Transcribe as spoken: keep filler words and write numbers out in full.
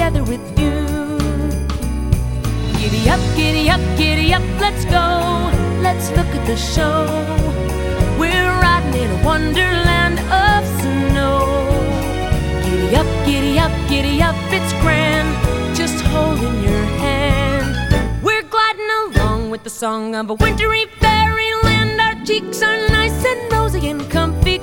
together with you. Giddy up, giddy up, giddy up, let's go. Let's look at the show. We're riding in a wonderland of snow. Giddy up, giddy up, giddy up, it's grand, just holding your hand. We're gliding along with the song of a wintry fairyland. Our cheeks are nice and rosy and comfy.